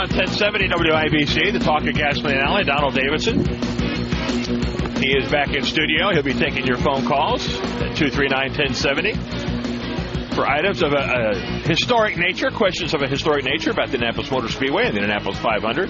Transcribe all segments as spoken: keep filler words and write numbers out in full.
on ten seventy W I B C, the talk of Gasoline Alley. Donald Davidson. He is back in studio. He'll be taking your phone calls at two three nine, one oh seven oh for items of a, a historic nature, questions of a historic nature about the Indianapolis Motor Speedway and the Indianapolis five hundred.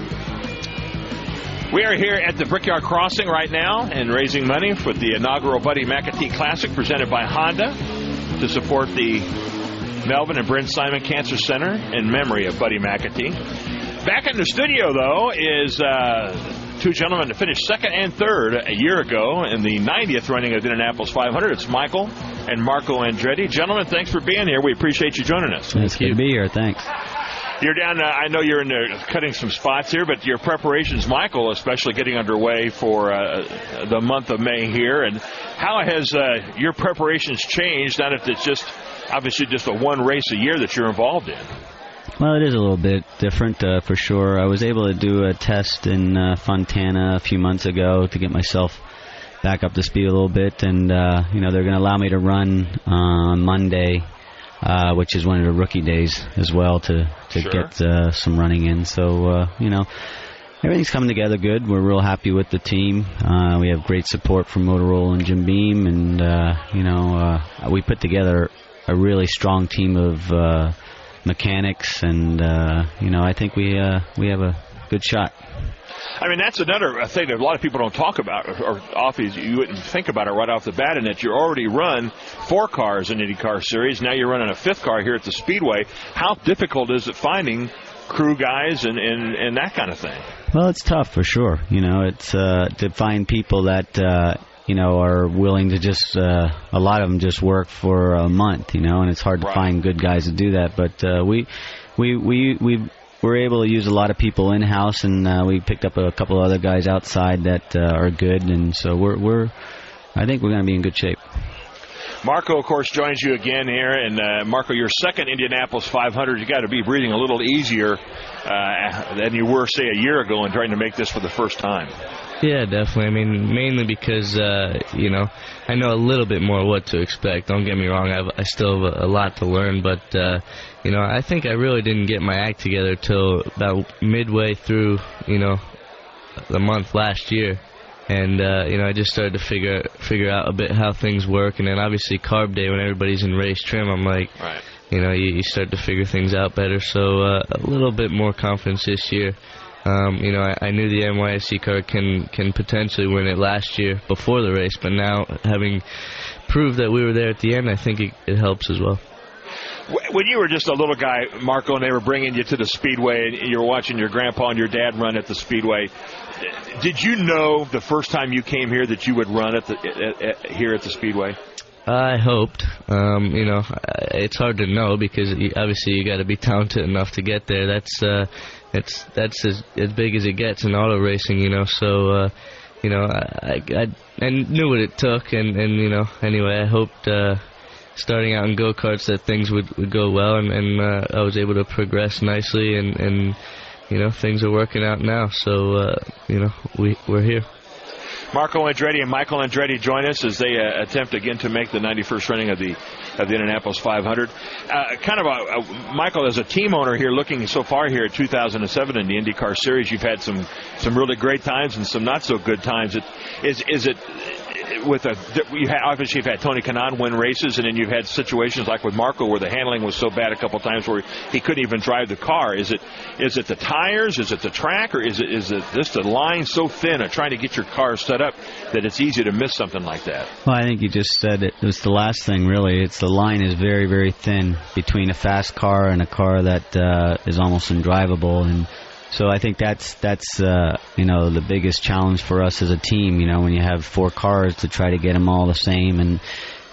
We are here at the Brickyard Crossing right now and raising money for the inaugural Buddy McAtee Classic presented by Honda to support the Melvin and Bryn Simon Cancer Center in memory of Buddy McAtee. Back in the studio, though, is uh, two gentlemen that finished second and third a year ago in the ninetieth running of the Indianapolis five hundred. It's Michael and Marco Andretti. Gentlemen, thanks for being here. We appreciate you joining us. It's good to be here. Thanks. You're down, uh, I know you're in there cutting some spots here, but your preparations, Michael, especially getting underway for uh, the month of May here. And how has uh, your preparations changed now that it's just obviously just a one race a year that you're involved in? Well, it is a little bit different uh, for sure. I was able to do a test in uh, Fontana a few months ago to get myself back up to speed a little bit. And, uh, you know, they're going to allow me to run on uh, Monday. Uh, which is one of the rookie days as well to, to sure. get uh, some running in. So, uh, you know, everything's coming together good. We're real happy with the team. Uh, we have great support from Motorola and Jim Beam. And, uh, you know, uh, we put together a really strong team of uh, mechanics. And, uh, you know, I think we uh, we have a good shot. I mean, that's another thing that a lot of people don't talk about, or off you wouldn't think about it right off the bat, in that you already run four cars in IndyCar Series. Now you're running a fifth car here at the Speedway. How difficult is it finding crew guys and, and, and that kind of thing? Well, it's tough for sure. You know, it's uh, to find people that, uh, you know, are willing to just, uh, a lot of them just work for a month, you know, and it's hard right. to find good guys to do that. But uh, we, we, we, we, we're able to use a lot of people in-house, and uh, we picked up a couple of other guys outside that uh, are good, and so we're, we're I think we're going to be in good shape. Marco, of course, joins you again here, and uh, Marco, your second Indianapolis five hundred, you got to be breathing a little easier uh, than you were, say, a year ago in trying to make this for the first time. Yeah, definitely. I mean, mainly because, uh, you know, I know a little bit more what to expect. Don't get me wrong, I've, I still have a, a lot to learn, but, uh, you know, I think I really didn't get my act together till about midway through, you know, the month last year. And, uh, you know, I just started to figure figure out a bit how things work. And then, obviously, carb day, when everybody's in race trim, I'm like, right. you know, you, you start to figure things out better. So uh, a little bit more confidence this year. Um, you know, I, I knew the N Y S E car can can potentially win it last year before the race, but now having proved that we were there at the end, I think it, it helps as well. When you were just a little guy, Marco, and they were bringing you to the Speedway, and you were watching your grandpa and your dad run at the Speedway, did you know the first time you came here that you would run at the at, at, here at the Speedway? I hoped. Um, you know, it's hard to know because obviously you got to be talented enough to get there. That's uh, it's that's as as big as it gets in auto racing. You know, so uh, you know, I, I I knew what it took, and and you know, anyway, I hoped uh, starting out in go karts that things would would go well, and and uh, I was able to progress nicely, and and you know, things are working out now. So uh, you know, we we're here. Marco Andretti and Michael Andretti join us as they uh, attempt again to make the ninety-first running of the of the Indianapolis five hundred. Uh, kind of a, a Michael, as a team owner here, looking so far here at two thousand seven in the IndyCar Series, you've had some some really great times and some not so good times. It, is is it with a you have, obviously you've had Tony Kanaan win races, and then you've had situations like with Marco where the handling was so bad a couple times where he couldn't even drive the car. Is it is it the tires? Is it the track? Or is it is it just the line so thin of trying to get your car set up that it's easy to miss something like that? Well, I think you just said it. It was the last thing, really. It's the line is very, very thin between a fast car and a car that uh, is almost undrivable, and so I think that's that's uh, you know, the biggest challenge for us as a team. You know, when you have four cars to try to get them all the same, and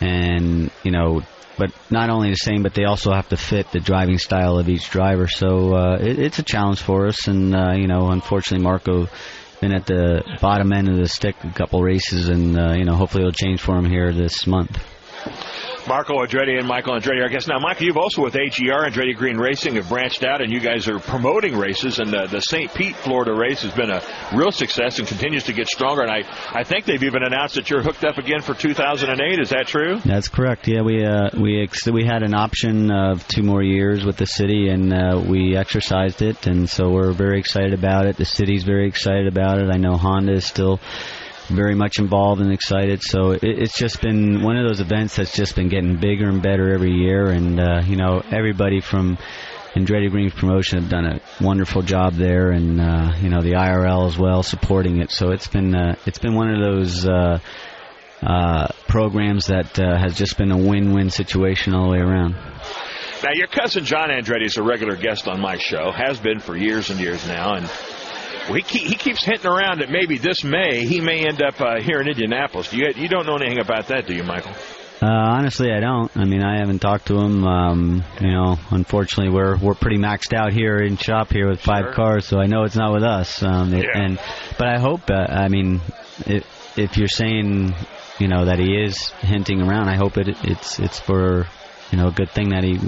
and you know, but not only the same, but they also have to fit the driving style of each driver. So uh, it, it's a challenge for us, and uh, you know, unfortunately, Marco been at the bottom end of the stick a couple races, and uh, you know, hopefully it'll change for him here this month. Marco Andretti and Michael Andretti, I guess. Now, Michael, you've also with A G R, Andretti Green Racing, have branched out, and you guys are promoting races, and uh, the Saint Pete, Florida race has been a real success and continues to get stronger, and I, I think they've even announced that you're hooked up again for two thousand eight. Is that true? That's correct. Yeah, we uh, we ex- we had an option of two more years with the city, and uh, we exercised it, and so we're very excited about it. The city's very excited about it. I know Honda is still very much involved and excited, so it, it's just been one of those events that's just been getting bigger and better every year, and uh, you know, everybody from Andretti Green Promotion have done a wonderful job there, and uh, you know, the I R L as well supporting it. So it's been uh, it's been one of those uh, uh, programs that uh, has just been a win-win situation all the way around. Now, your cousin John Andretti is a regular guest on my show, has been for years and years now, and well, he, keep, he keeps hinting around that maybe this May he may end up uh, here in Indianapolis. Do you, you don't know anything about that, do you, Michael? Uh, honestly, I don't. I mean, I haven't talked to him. Um, you know, unfortunately, we're we're pretty maxed out here in shop here with five sure. cars, so I know it's not with us. Um, yeah. And but I hope. Uh, I mean, if if you're saying, you know, that he is hinting around, I hope it it's it's for, you know, a good thing that he.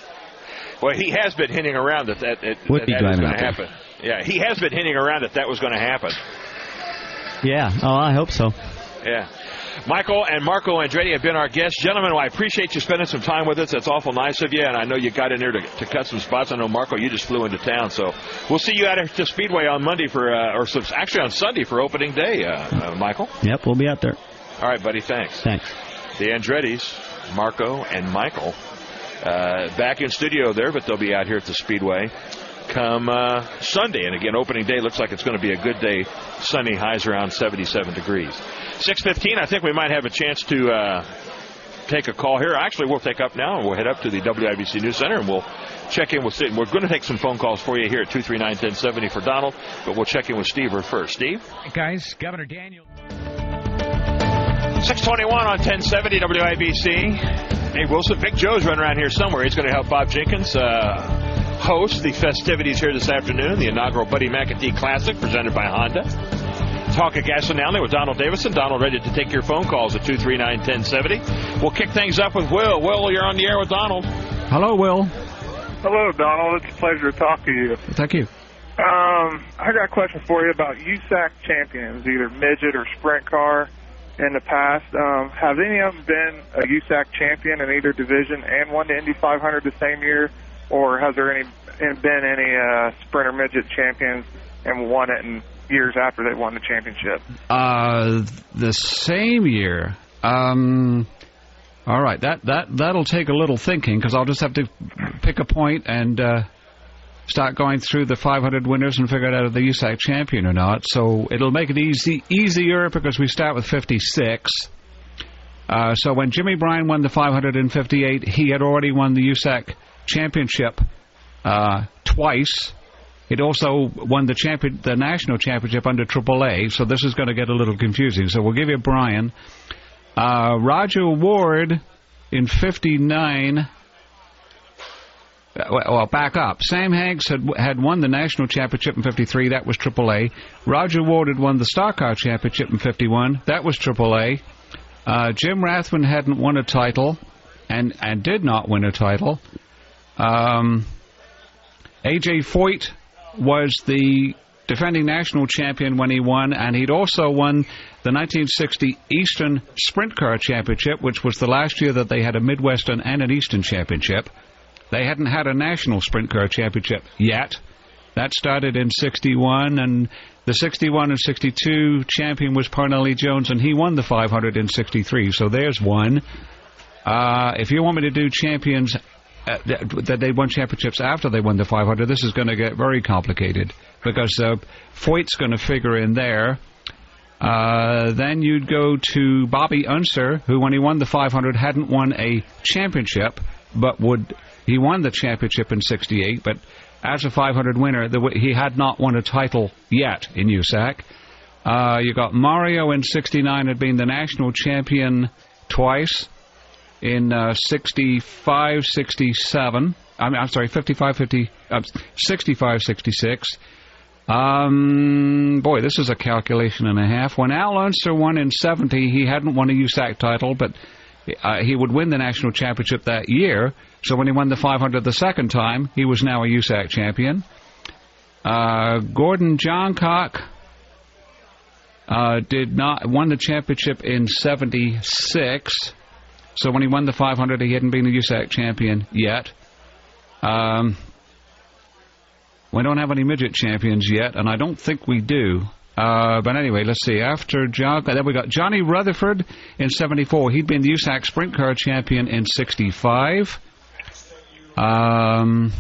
Well, he has been hinting around that that, that, would that, be that was driving going to happen. Yeah, he has been hinting around that that was going to happen. Yeah. Oh, I hope so. Yeah. Michael and Marco Andretti have been our guests. Gentlemen, well, I appreciate you spending some time with us. That's awful nice of you, and I know you got in there to, to cut some spots. I know, Marco, you just flew into town, so we'll see you out at the Speedway on Monday for, uh, or some, actually on Sunday for opening day, uh, uh, Michael. Yep, we'll be out there. All right, buddy, thanks. Thanks. The Andrettis, Marco and Michael, uh, back in studio there, but they'll be out here at the Speedway come uh, Sunday. And again, opening day looks like it's going to be a good day. Sunny, highs around seventy-seven degrees. six fifteen, I think we might have a chance to uh, take a call here. Actually, we'll take up now, and we'll head up to the W I B C News Center, and we'll check in with Steve. We're going to take some phone calls for you here at two three nine, one oh seven oh for Donald, but we'll check in with Steve first. Steve? Hey guys, Governor Daniel. six twenty-one on ten seventy W I B C. Hey, Wilson, Vic Joe's running around here somewhere. He's going to help Bob Jenkins uh, host the festivities here this afternoon, the inaugural Buddy McAtee Classic presented by Honda. Talk of Gasoline Alley with Donald Davidson. Donald ready to take your phone calls at two three nine, one oh seven oh. We'll kick things up with Will. Will, you're on the air with Donald. Hello, Will. Hello, Donald. It's a pleasure to talk to you. Thank you. Um, I got a question for you about U S A C champions, either midget or sprint car in the past. Um, have any of them been a U S A C champion in either division and won the Indy five hundred the same year, or has there any been any uh, sprint or midget champions and won it in years after they won the championship? Uh, the same year. Um, all right, that that that'll take a little thinking, because I'll just have to pick a point and uh, start going through the five hundred winners and figure out if the U S A C champion or not. So it'll make it easy easier because we start with fifty-six. Uh, so when Jimmy Bryan won the five hundred in fifty-eight, he had already won the U S A C championship uh, twice. It also won the champion, the national championship under triple A, so this is going to get a little confusing. So we'll give you Bryan. Uh, Roger Ward in fifty-nine. Well, back up. Sam Hanks had had won the national championship in fifty-three. That was triple A. Roger Ward had won the Stock Car championship in fifty-one. That was triple A. Uh, Jim Rathman hadn't won a title, and and did not win a title. Um, A J Foyt was the defending national champion when he won, and he'd also won the nineteen sixty Eastern Sprint Car Championship, which was the last year that they had a Midwestern and an Eastern Championship. They hadn't had a national Sprint Car Championship yet. That started in sixty-one, and the sixty-one and sixty-two champion was Parnelli Jones, and he won the five hundred in sixty-three. So there's one. Uh, if you want me to do champions Uh, that they won championships after they won the five hundred, this is going to get very complicated, because uh, Foyt's going to figure in there. Uh, then you'd go to Bobby Unser, who, when he won the five hundred, hadn't won a championship, but would he won the championship in sixty-eight, but as a five hundred winner, the, he had not won a title yet in U S A C. Uh, you got Mario in sixty-nine, had been the national champion twice. In uh, sixty-five, sixty-seven, I'm, I'm sorry, fifty-five, fifty, uh, sixty-five, sixty-six. Um, boy, this is a calculation and a half. When Al Unser won in seventy, he hadn't won a U S A C title, but uh, he would win the national championship that year. So when he won the five hundred the second time, he was now a U S A C champion. Uh, Gordon Johncock uh, did not won the championship in seventy-six. So when he won the five hundred, he hadn't been a U S A C champion yet. Um, we don't have any midget champions yet, and I don't think we do. Uh, but anyway, let's see. After John, then we got Johnny Rutherford in seventy-four. He'd been the U S A C sprint car champion in sixty-five. Um,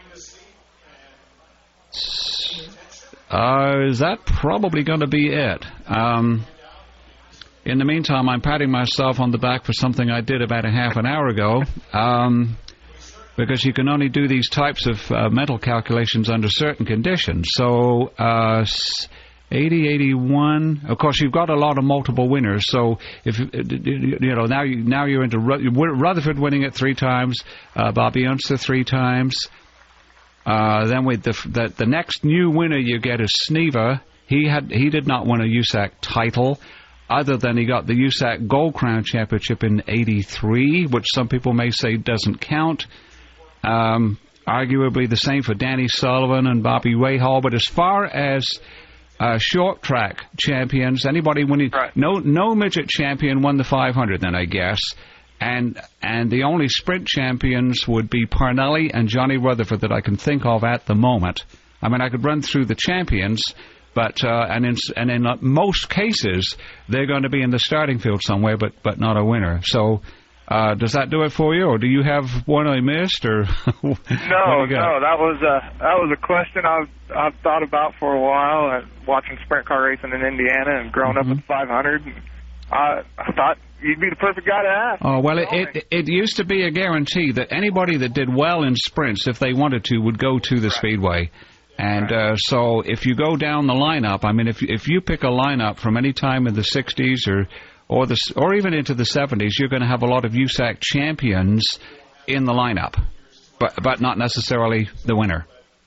uh, is that probably going to be it? Um, in the meantime, I'm patting myself on the back for something I did about a half an hour ago. Um, because you can only do these types of uh, mental calculations under certain conditions. So, uh, eighty, eighty-one. Of course, you've got a lot of multiple winners. So, if you know now, you now you're into Rutherford winning it three times, uh, Bobby Unser three times. Uh, then with the, the the next new winner you get is Sneva. He had he did not win a U S A C title, other than he got the U S A C Gold Crown Championship in eighty-three, which some people may say doesn't count. Um, arguably the same for Danny Sullivan and Bobby Rahal. But as far as uh, short track champions, anybody winning, right. no no midget champion won the five hundred then, I guess. And and the only sprint champions would be Parnelli and Johnny Rutherford that I can think of at the moment. I mean, I could run through the champions, but uh, and in and in most cases they're going to be in the starting field somewhere, but but not a winner. So. Uh, does that do it for you, or do you have one I missed, or no? No, that was a that was a question I've I've thought about for a while. Uh, watching sprint car racing in Indiana and growing mm-hmm. up at five hundred, and I I thought you'd be the perfect guy to ask. Oh well, it, it it used to be a guarantee that anybody that did well in sprints, if they wanted to, would go to the right. Speedway. And right. uh, so if you go down the lineup, I mean, if if you pick a lineup from any time in the sixties or Or the, or even into the seventies, you're going to have a lot of U S A C champions in the lineup, but but not necessarily the winner.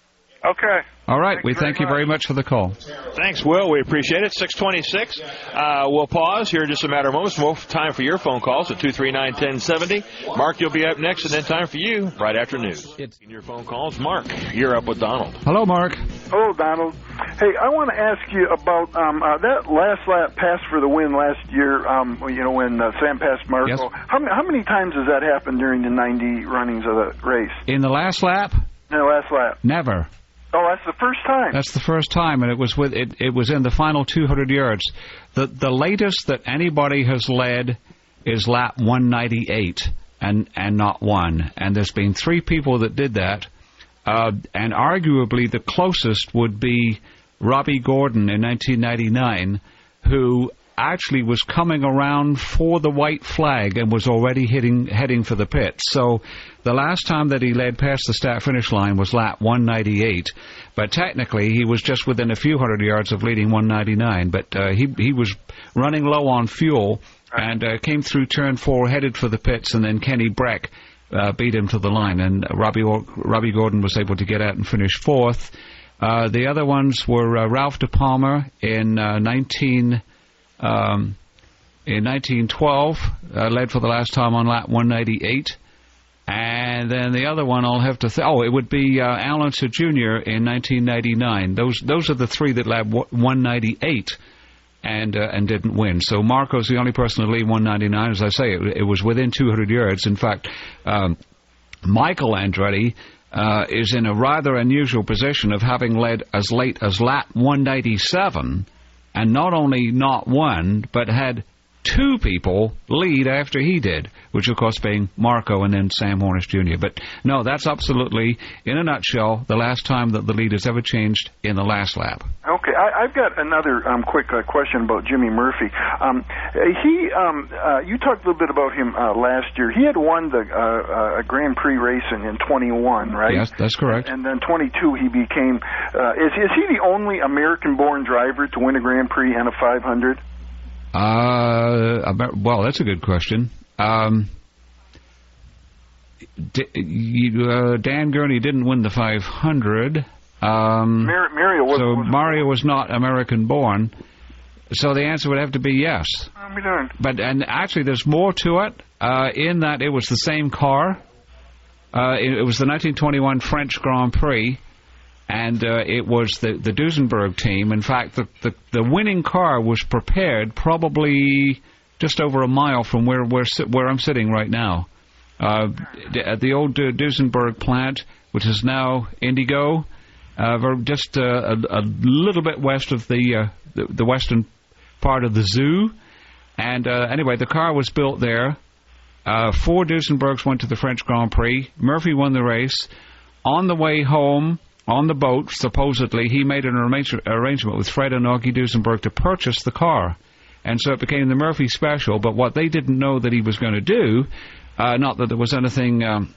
Okay. All right. Thanks we thank you very much for the call. Thanks, Will. We appreciate it. six twenty-six. Uh, we'll pause here in just a matter of moments. We'll have time for your phone calls at two three nine, one oh seven oh. Mark, you'll be up next, and then time for you right after news. It's your phone calls. Mark, you're up with Donald. Hello, Mark. Hello, Donald. Hey, I want to ask you about um, uh, that last lap pass for the win last year, um, you know, when uh, Sam passed Marco. Yes. How, how many times has that happened during the ninety runnings of the race? In the last lap? In the last lap. Never. Oh, that's the first time. That's the first time, and it was with it. It was in the final two hundred yards. The the latest that anybody has led is lap one ninety-eight, and and not one. And there's been three people that did that, uh, and arguably the closest would be Robbie Gordon in nineteen ninety-nine, who actually was coming around for the white flag and was already hitting, heading for the pits. So the last time that he led past the start-finish line was lap one ninety-eight, but technically he was just within a few hundred yards of leading one ninety-nine, but uh, he he was running low on fuel and uh, came through turn four, headed for the pits, and then Kenny Breck uh, beat him to the line, and Robbie, Robbie Gordon was able to get out and finish fourth. Uh, the other ones were uh, Ralph De Palma in uh, nineteen... Um, in nineteen twelve, uh, led for the last time on lap one ninety-eight. And then the other one I'll have to... Th- oh, it would be uh, Al Unser Junior in nineteen ninety-nine. Those those are the three that led one ninety-eight and uh, and didn't win. So Marco's the only person to lead one ninety-nine. As I say, it, it was within two hundred yards. In fact, um, Michael Andretti uh, is in a rather unusual position of having led as late as lap one ninety-seven, and not only not won, but had two people lead after he did, which of course being Marco and then Sam Hornish Junior But no, that's absolutely, in a nutshell, the last time that the lead has ever changed in the last lap. Okay, I, I've got another um, quick uh, question about Jimmy Murphy. Um, he, um, uh, you talked a little bit about him uh, last year. He had won the uh, uh, Grand Prix racing in twenty-one, right? Yes, that's correct. And then twenty-two, he became. Uh, is is he the only American-born driver to win a Grand Prix and a five hundred? Uh, well, that's a good question. Um, D- you, uh, Dan Gurney didn't win the five hundred. Um, Mar- Mario was, so was Mario was not American-born. So the answer would have to be yes. I'll be darned. But and actually, there's more to it. uh, in that it was the same car. Uh, it, it was the nineteen twenty-one French Grand Prix, and uh, it was the, the Duesenberg team. In fact, the, the, the winning car was prepared probably just over a mile from where, where, where I'm sitting right now. Uh, at the old uh, Duesenberg plant, which is now Indigo, uh, just uh, a, a little bit west of the, uh, the the western part of the zoo. And uh, anyway, the car was built there. Uh, four Duesenbergs went to the French Grand Prix. Murphy won the race. On the way home, on the boat, supposedly, he made an arrange- arrangement with Fred and Augie Duesenberg to purchase the car. And so it became the Murphy Special. But what they didn't know that he was going to do, uh, not that there was anything, um,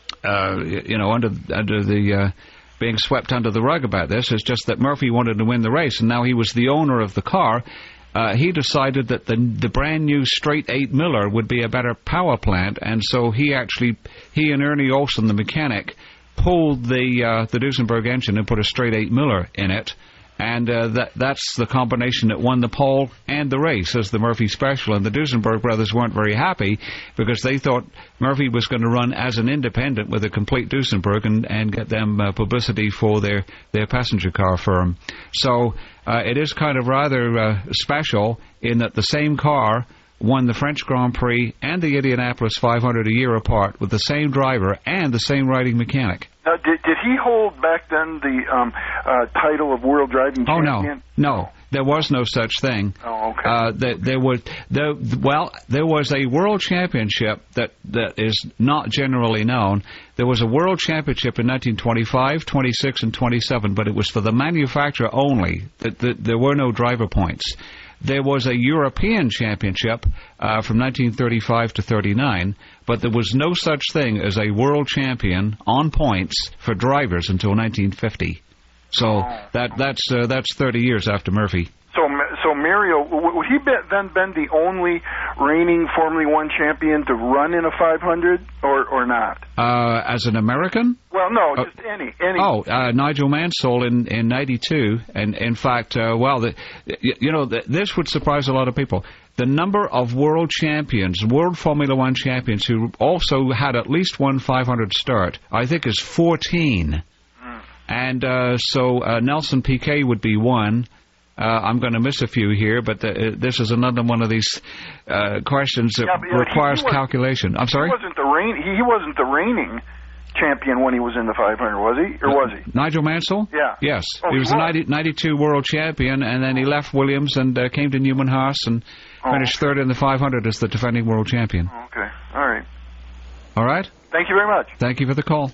uh, you know, under under the uh, being swept under the rug about this, is just that Murphy wanted to win the race, and now he was the owner of the car. Uh, he decided that the the brand new straight eight Miller would be a better power plant, and so he actually, he and Ernie Olson, the mechanic, pulled the uh, the Duesenberg engine and put a straight eight Miller in it, and uh, that that's the combination that won the pole and the race as the Murphy Special. And the Duesenberg brothers weren't very happy because they thought Murphy was going to run as an independent with a complete Duesenberg and, and get them uh, publicity for their, their passenger car firm. So uh, it is kind of rather uh, special in that the same car won the French Grand Prix and the Indianapolis five hundred a year apart with the same driver and the same riding mechanic. Now, did, did he hold back then the um, uh, title of World Driving oh, Champion? Oh, no. No. There was no such thing. Oh, okay. Uh, there, there was, there, well, there was a World Championship that, that is not generally known. There was a World Championship in nineteen twenty-five, twenty-six, and twenty-seven, but it was for the manufacturer only. The, the, there were no driver points. There was a European Championship uh, from nineteen thirty-five to thirty-nine, but there was no such thing as a world champion on points for drivers until nineteen fifty. So that that's uh, that's thirty years after Murphy. So, so Mario, would he be, then been the only reigning Formula One champion to run in a five hundred, or or not? Uh, as an American? Well, no, uh, just any. any. Oh, uh, Nigel Mansell in in ninety-two, and in fact, uh, well, the, you know, the, this would surprise a lot of people. The number of world champions, world Formula One champions, who also had at least one five hundred start, I think, is fourteen. Mm. And uh, so uh, Nelson Piquet would be one. Uh, I'm going to miss a few here, but the, uh, this is another one of these uh, questions that yeah, requires he, he calculation. I'm sorry? He wasn't the reign, he, he wasn't the reigning champion when he was in the five hundred, was he? Or was he? Nigel Mansell? Yeah. Yes. Oh, he was he the was. ninety, ninety-two world champion, and then he left Williams and uh, came to Newman Haas and oh. finished third in the five hundred as the defending world champion. Okay. All right. All right? Thank you very much. Thank you for the call.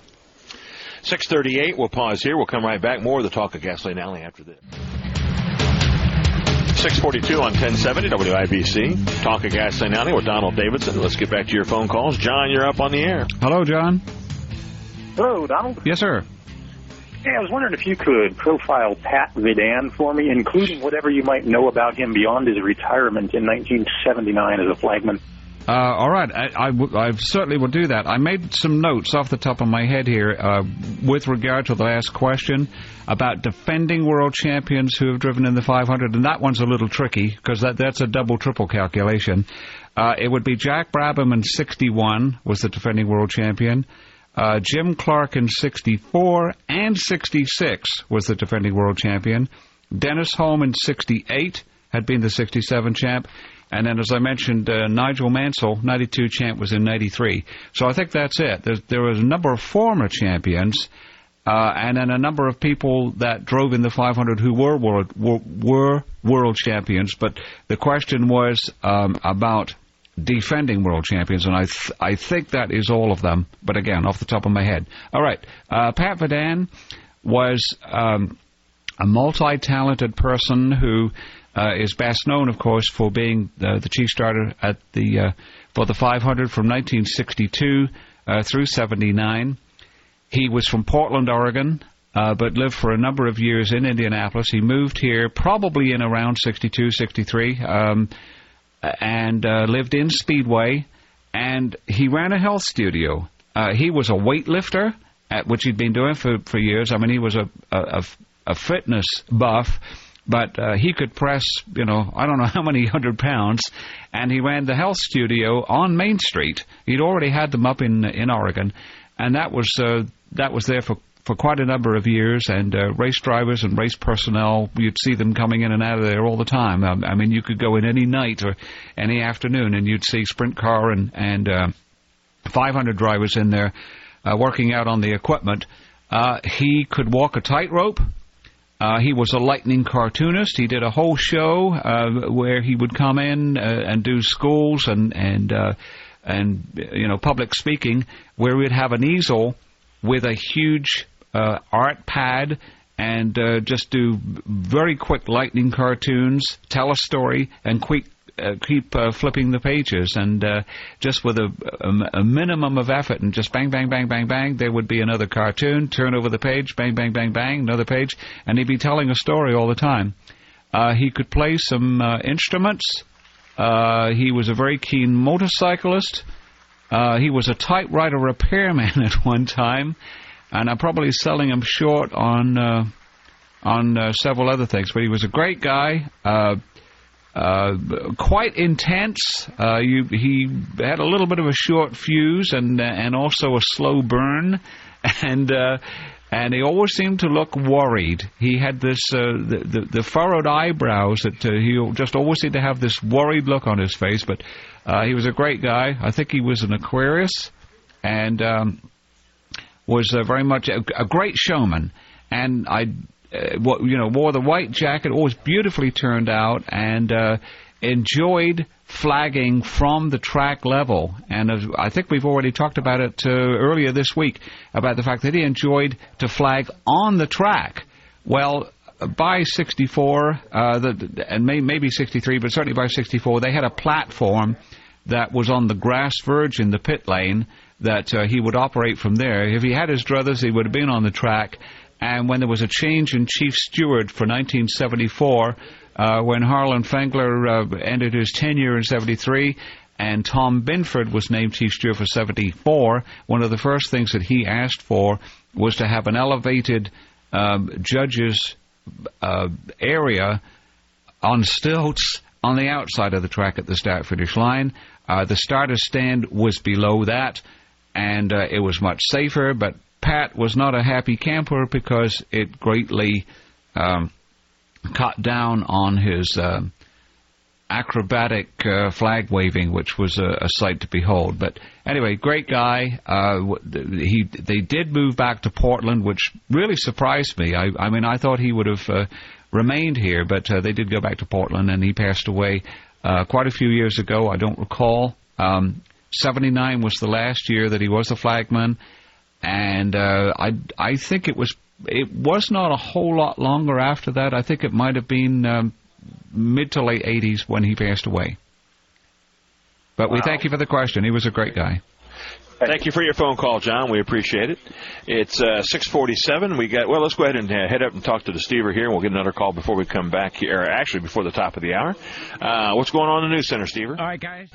six thirty-eight, we'll pause here. We'll come right back. More of the Talk of Gasoline Alley after this. six forty-two on ten seventy W I B C. Talk of Gasoline Alley with Donald Davidson. Let's get back to your phone calls. John, you're up on the air. Hello, John. Hello, Donald. Yes, sir. Hey, I was wondering if you could profile Pat Vidan for me, including whatever you might know about him beyond his retirement in nineteen seventy-nine as a flagman. Uh, all right, I, I, w- I certainly will do that. I made some notes off the top of my head here uh, with regard to the last question about defending world champions who have driven in the five hundred, and that one's a little tricky because that, that's a double-triple calculation. Uh, it would be Jack Brabham in sixty-one was the defending world champion. Uh, Jim Clark in sixty-four and sixty-six was the defending world champion. Dennis Holm in sixty-eight had been the sixty-seven champ. And then, as I mentioned, uh, Nigel Mansell, ninety-two champ, was in ninety-three. So I think that's it. There's, there was a number of former champions, uh, and then a number of people that drove in the five hundred who were world, were, were world champions. But the question was um, about defending world champions, and I th- I think that is all of them. But again, off the top of my head. All right. Uh, Pat Vidan was um, a multi-talented person who... Uh, is best known, of course, for being uh, the chief starter at the uh, for the five hundred from nineteen sixty-two uh, through seventy-nine. He was from Portland, Oregon, uh, but lived for a number of years in Indianapolis. He moved here probably in around sixty-two, sixty-three, um, and uh, lived in Speedway, and he ran a health studio. Uh, he was a weightlifter, at which he'd been doing for, for years. I mean, he was a, a, a fitness buff. but uh, he could press, you know, I don't know how many hundred pounds, and he ran the health studio on Main Street. He'd already had them up in in Oregon, and that was uh, that was there for, for quite a number of years, and uh, race drivers and race personnel, you'd see them coming in and out of there all the time. Um, I mean, you could go in any night or any afternoon, and you'd see sprint car and, and uh, five hundred drivers in there uh, working out on the equipment. Uh, he could walk a tightrope. Uh, he was a lightning cartoonist. He did a whole show uh, where he would come in uh, and do schools and and uh, and you know public speaking, where we'd have an easel with a huge uh, art pad and uh, just do very quick lightning cartoons, tell a story, and quick. Uh, keep uh, flipping the pages, and uh, just with a, a, a minimum of effort, and just bang, bang, bang, bang, bang, there would be another cartoon, turn over the page, bang, bang, bang, bang, another page, and he'd be telling a story all the time. Uh, he could play some uh, instruments. Uh, he was a very keen motorcyclist. Uh, he was a typewriter repairman at one time, and I'm probably selling him short on uh, on uh, several other things, but he was a great guy. Uh, Uh, quite intense. Uh, you, he had a little bit of a short fuse and uh, and also a slow burn, and uh, and he always seemed to look worried. He had this uh, the, the the furrowed eyebrows that uh, he just always seemed to have this worried look on his face. But uh, he was a great guy. I think he was an Aquarius, and um, was uh, very much a, a great showman. And I. Uh, what, you know, wore the white jacket, always beautifully turned out, and uh, enjoyed flagging from the track level. And uh, I think we've already talked about it uh, earlier this week, about the fact that he enjoyed to flag on the track. Well, by sixty-four, uh, the, and may, maybe sixty-three, but certainly by sixty-four, they had a platform that was on the grass verge in the pit lane that uh, he would operate from there. If he had his druthers, he would have been on the track. And when there was a change in chief steward for nineteen seventy-four, uh, when Harlan Fengler uh, ended his tenure in seventy-three, and Tom Binford was named chief steward for seventy-four, one of the first things that he asked for was to have an elevated um, judges uh, area on stilts on the outside of the track at the start-finish line. Uh, the starter's stand was below that, and uh, it was much safer, but Pat was not a happy camper because it greatly um, cut down on his uh, acrobatic uh, flag waving, which was a, a sight to behold. But anyway, great guy. Uh, he they did move back to Portland, which really surprised me. I, I mean, I thought he would have uh, remained here, but uh, they did go back to Portland, and he passed away uh, quite a few years ago. I don't recall. Um, seventy-nine was the last year that he was a flagman. And uh, I, I think it was it was not a whole lot longer after that. I think it might have been um, mid to late eighties when he passed away. But wow. We thank you for the question. He was a great guy. Thank you for your phone call, John. We appreciate it. It's uh, six forty-seven. We got well. Let's go ahead and uh, head up and talk to the Stever here, and we'll get another call before we come back here. Or actually, before the top of the hour. Uh, what's going on in the news center, Stever? All right, guys.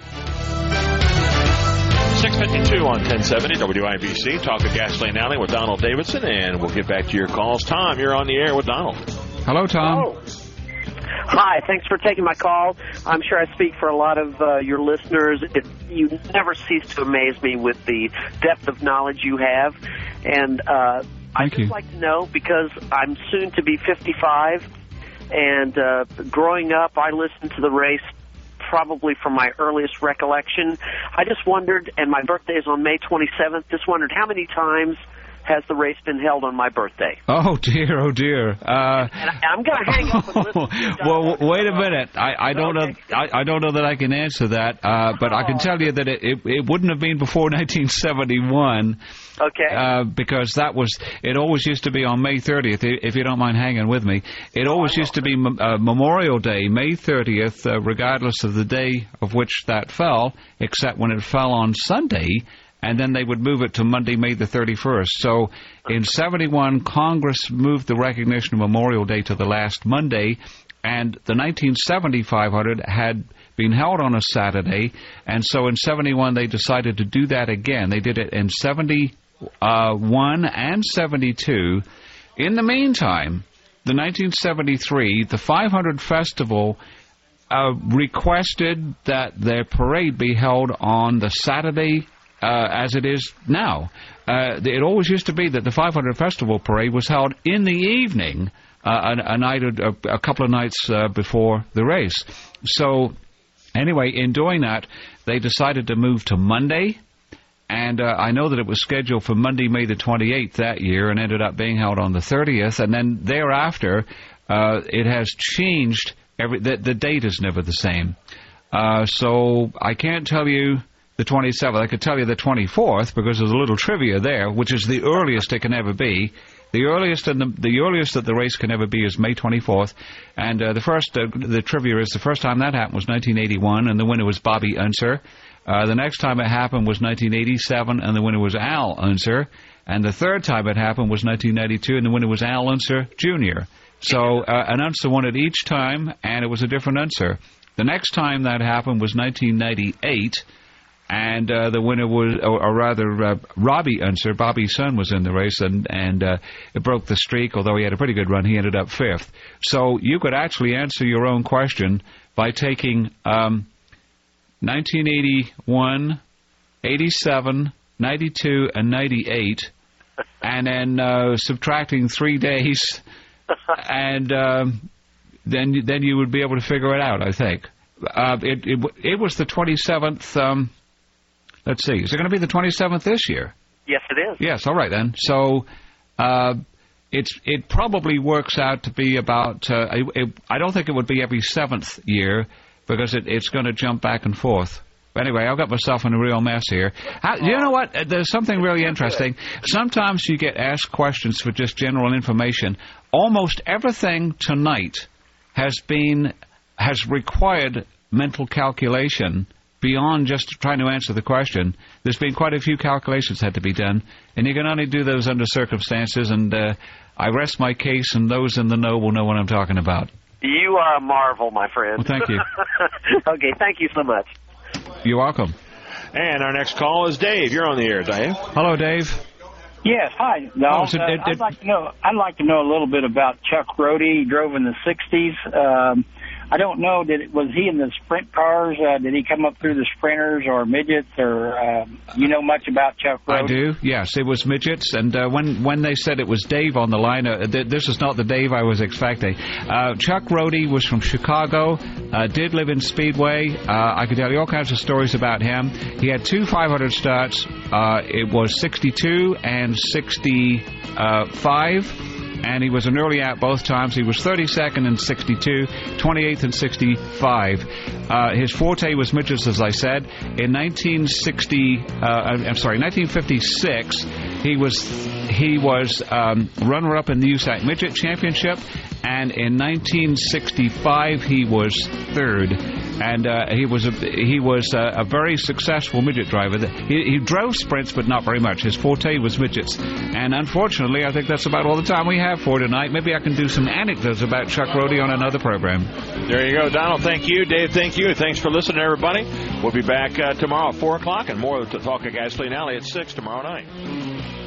six fifty-two on ten seventy W I B C. Talk of Gasoline Alley with Donald Davidson, and we'll get back to your calls. Tom, you're on the air with Donald. Hello, Tom. Oh. Hi, thanks for taking my call. I'm sure I speak for a lot of uh, your listeners. It, you never cease to amaze me with the depth of knowledge you have. And uh, I'd just you. like to know, because I'm soon to be fifty-five, and uh, growing up, I listened to the race probably from my earliest recollection. I just wondered, and my birthday is on May twenty-seventh, just wondered how many times has the race been held on my birthday? Oh, dear, oh, dear. Uh, and I, I'm going to hang up and listen to you. Well, wait a minute. I, I don't okay. know I, I don't know that I can answer that, uh, but I can tell you that it, it, it wouldn't have been before nineteen seventy-one. Okay. Uh, because that was, it always used to be on May thirtieth, if you don't mind hanging with me. It always used to be uh, Memorial Day, May thirtieth, uh, regardless of the day of which that fell, except when it fell on Sunday, and then they would move it to Monday, May the thirty-first. So in seventy-one, Congress moved the recognition of Memorial Day to the last Monday, and the nineteen seventy five hundred had been held on a Saturday, and so in seventy-one they decided to do that again. They did it in seventy-one and seventy-two. In the meantime, the nineteen seventy-three, the five hundred Festival uh, requested that their parade be held on the Saturday uh, as it is now. Uh, it always used to be that the five hundred Festival parade was held in the evening, uh, a, a night, a, a couple of nights uh, before the race. So, anyway, in doing that, they decided to move to Monday. And uh, I know that it was scheduled for Monday, May the twenty-eighth that year, and ended up being held on the thirtieth. And then thereafter, uh, it has changed. Every the, the date is never the same. Uh, so I can't tell you the twenty-seventh. I could tell you the twenty-fourth because there's a little trivia there, which is the earliest it can ever be. The earliest and the, the earliest that the race can ever be is May twenty-fourth. And uh, the first, uh, the trivia is the first time that happened was nineteen eighty-one, and the winner was Bobby Unser. Uh, the next time it happened was nineteen eighty-seven, and the winner was Al Unser. And the third time it happened was nineteen ninety-two, and the winner was Al Unser Junior So uh, an Unser won it each time, and it was a different Unser. The next time that happened was nineteen ninety-eight, and uh, the winner was, or, or rather, uh, Robbie Unser, Bobby's son, was in the race, and, and uh, it broke the streak. Although he had a pretty good run, he ended up fifth. So you could actually answer your own question by taking Um, nineteen eighty-one, eighty-seven, ninety-two, and ninety-eight, and then uh, subtracting three days, and um, then then you would be able to figure it out, I think. Uh, it, it it was the twenty-seventh. Um, let's see, is it going to be the twenty-seventh this year? Yes, it is. Yes, all right then. So uh, it's it probably works out to be about. Uh, it, it, I don't think it would be every seventh year, because it, it's going to jump back and forth. But anyway, I've got myself in a real mess here. How, you know what? There's something really interesting. Sometimes you get asked questions for just general information. Almost everything tonight has been has required mental calculation beyond just trying to answer the question. There's been quite a few calculations had to be done, and you can only do those under circumstances. And uh, I rest my case, and those in the know will know what I'm talking about. You are a marvel, my friend. Well, thank you. Okay, thank you so much. You're welcome. And our next call is Dave. You're on the air, Dave. Hello, Dave. Yes, hi. No, Oh, so uh, it- I'd it- like to know. I'd like to know a little bit about Chuck Rhodey. He drove in the sixties. Um, I don't know. Did was he in the sprint cars? Uh, did he come up through the sprinters or midgets? Or um, you know much about Chuck Rhodey? I do. Yes, it was midgets. And uh, when when they said it was Dave on the line, uh, th- this is not the Dave I was expecting. Uh, Chuck Rhodey was from Chicago. Uh, did live in Speedway. Uh, I could tell you all kinds of stories about him. He had two five hundred starts. Uh, it was sixty-two and sixty-five. And he was an early out both times. He was thirty-second in sixty-two, twenty-eighth in sixty-five. Uh, his forte was midgets, as I said. In nineteen sixty, uh, I'm sorry, nineteen fifty-six, he was he was um, runner-up in the U S A C Midget Championship, and in nineteen sixty-five he was third. And uh, he was a he was a, a very successful midget driver. He, he drove sprints, but not very much. His forte was midgets. And unfortunately, I think that's about all the time we have for tonight. Maybe I can do some anecdotes about Chuck Rhodey on another program. There you go, Donald. Thank you. Dave, thank you. Thanks for listening, everybody. We'll be back uh, tomorrow at four o'clock and more to Talk of Gasoline Alley at six tomorrow night.